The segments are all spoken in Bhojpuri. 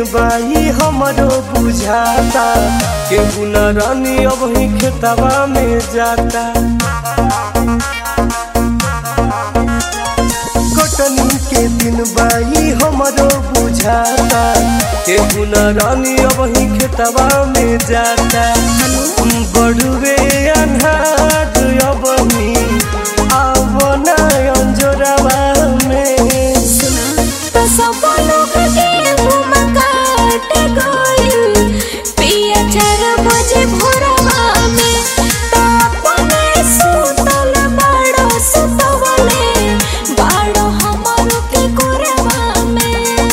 बाई हमरो बुझाता केहू न रानी अब ही खेतवा में जाता। कटनी के दिन बाई हमरो बुझाता केहू न रानी अब ही खेतवा में जाता। बड़ुए अन्हार अब ही आवना अंजोरवा में तो सब लोग गेहूं काटे गइल पिया 4 बजे भोरवा में। तो अपने सुतल बाड़ो सुतवले बाड़ो हमरो के कोरवा में।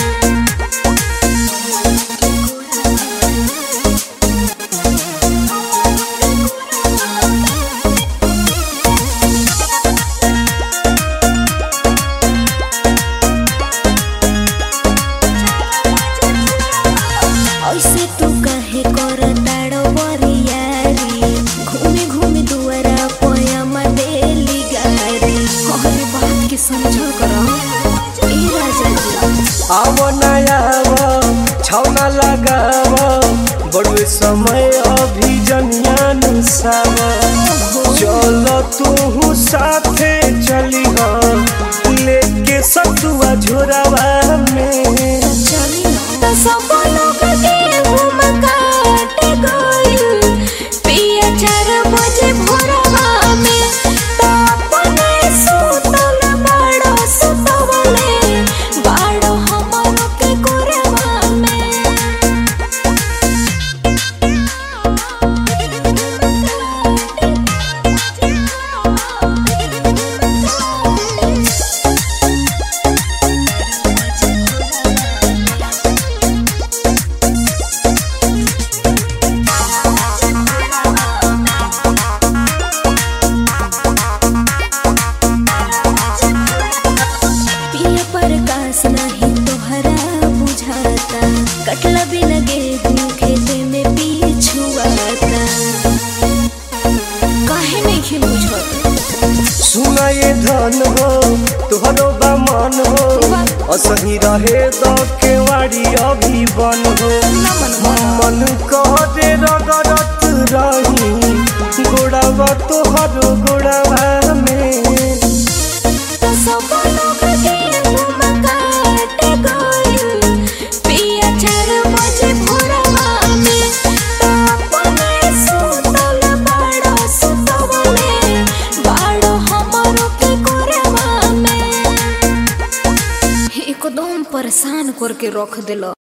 ऐसे तू कहे करताड़ो बरियारी घूमी घूमी दुआरा पोयमा देली गारी। अरे बात के समझो करो ए राजा जी। आवो नया छौना लगाव बड़ुए समय अभी जनियान साव। चल तू साथे चली लेके सतुआ झोरावा में। चली तो सब लोग गेहूं काटे गइल पिया 4 बजे भोरवा में। तो अपने सुतल बाड़ो सुतवले बाड़ो हमरो के कोरवा में। पिया प्रकाश नहीं तोहरा बुझाता कटला बिना गेहूं खेते में बिछुआता। काहे नहीं खेल बुझत सुना ये धन हो तोहरो बामन हो असही रहे द केवाड़ी अभी बन हो। मन कहते रगड़त रही गोड़ावा तोहरो गोड़ावा में। तो सब लोग गेहूं काटे गइल पिया 4 बजे भोरवा में। तो अपने सुतल बाड़ो सुतवले बाड़ो हमरो के कोरवा में। एकदम परेशान करके रख देलो।